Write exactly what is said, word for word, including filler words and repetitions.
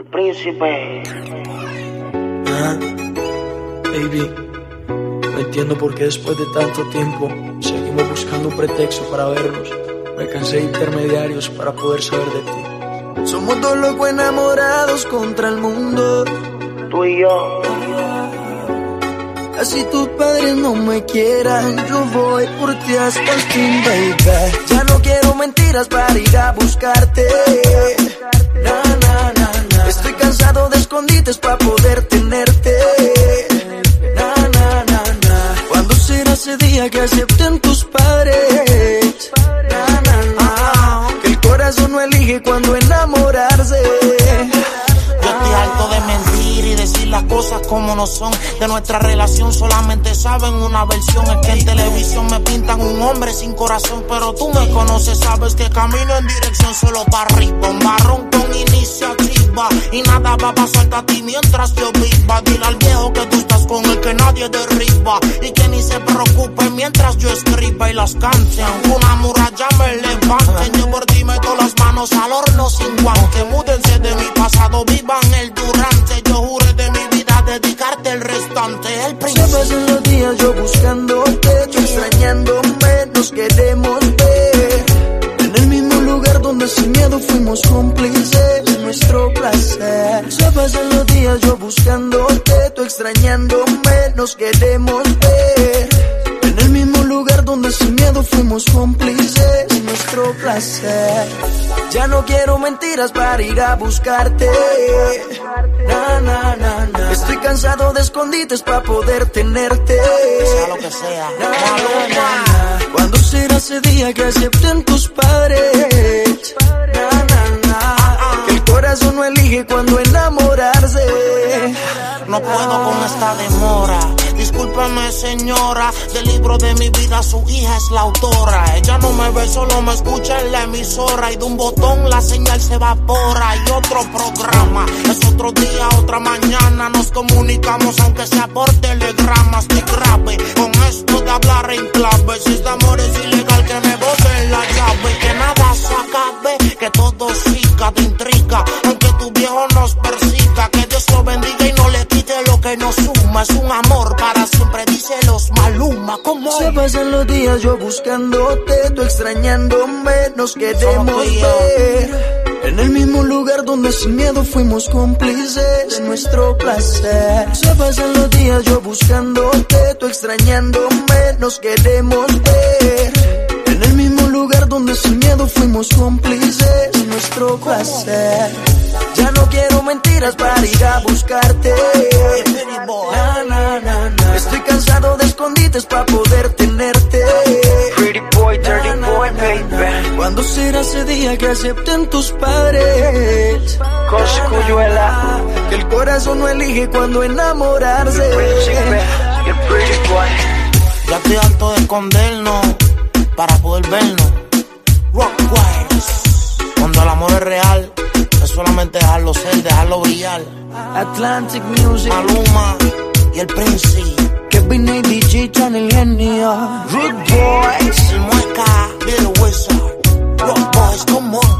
El príncipe. Ah, baby, no entiendo por qué después de tanto tiempo seguimos buscando un pretexto para vernos. Me cansé de intermediarios para poder saber de ti. Somos dos locos enamorados contra el mundo, Tú y yo. así tus padres no me quieran, yo voy por ti hasta el fin, baby. Ya no quiero mentiras para ir a buscarte. Na, na, na, na. Estoy cansado de escondites para poder tenerte. Na, na, na, na. ¿Cuándo será ese día que acepten tus padres? Na, na, na. Que el corazón no elige cuando enamorarse. Yo estoy harto de mentir y decir las cosas como no son. De nuestra relación solamente saben una versión. Es que en televisión me pintan un hombre sin corazón, pero tú me conoces, sabes que camino en dirección solo para arriba. Un marrón con iniciativa y nada va a pasarte a ti mientras yo viva. Dile al viejo que tú estás con el que nadie derriba y que ni se preocupe mientras yo escriba y las cante. Una muralla me levanten, yo por ti meto las manos al horno sin guante. Múdense de mi pasado, vivan el durante. Yo juré de mi vida dedicarte el restante. El príncipe. Se pasan los días yo buscándote, tú extrañándome, nos queremos ver. En el mismo lugar donde sin miedo fuimos cómplices de nuestro placer. Se pasan los días yo buscándote, tú extrañándome, nos queremos ver. En el mismo lugar donde sin miedo fuimos cómplices de nuestro placer. Ya no quiero mentiras para ir a buscarte. Na, na, na, na. Estoy cansado de escondites para poder tenerte. Sea lo que sea. Na, na, na, na. ¿Cuándo será ese día que acepten tus padres? Na, na, na. Que el corazón no elige cuando enamorarse. No puedo con esta demora. Discúlpeme, señora, del libro de mi vida su hija es la autora. Ella no me ve, solo me escucha en la emisora. Y de un botón la señal se evapora. Y otro programa, es otro día, otra mañana. Nos comunicamos aunque sea por telegrama. Estoy grave con esto de hablar en clave. Si este amor es ilegal, que me boten la llave. Que nada se acabe, que todo siga de intriga. Aunque tu viejo nos persiga, que Dios lo bendiga y no le quite lo que nos suma. Es un amor para siempre, dice los Maluma. ¿Cómo? Se pasan los días yo buscándote, tú extrañándome, nos queremos ver. En el mismo lugar donde sin miedo fuimos cómplices de nuestro placer. Se pasan los días yo buscándote, tú extrañándome, nos queremos ver. En el mismo lugar donde sin miedo fuimos cómplices de nuestro placer. Ya no quiero mentiras para ir a buscarte. Na, na, na, na. Estoy cansado de escondites para poder tenerte. Pretty boy, dirty boy, baby. ¿Cuándo será ese día que acepten tus padres? Coscuyuela. Que el corazón no elige cuando enamorarse. Príncipe, el pretty boy. Ya estoy harto de escondernos para poder vernos. Rockwise. Cuando el amor es real, es solamente dejarlo ser, dejarlo brillar. Atlantic Music, Maluma y el príncipe. Kevin A D J, el genio. Rude Boys, el mueca, Little Wizard. Rock Boys, come on.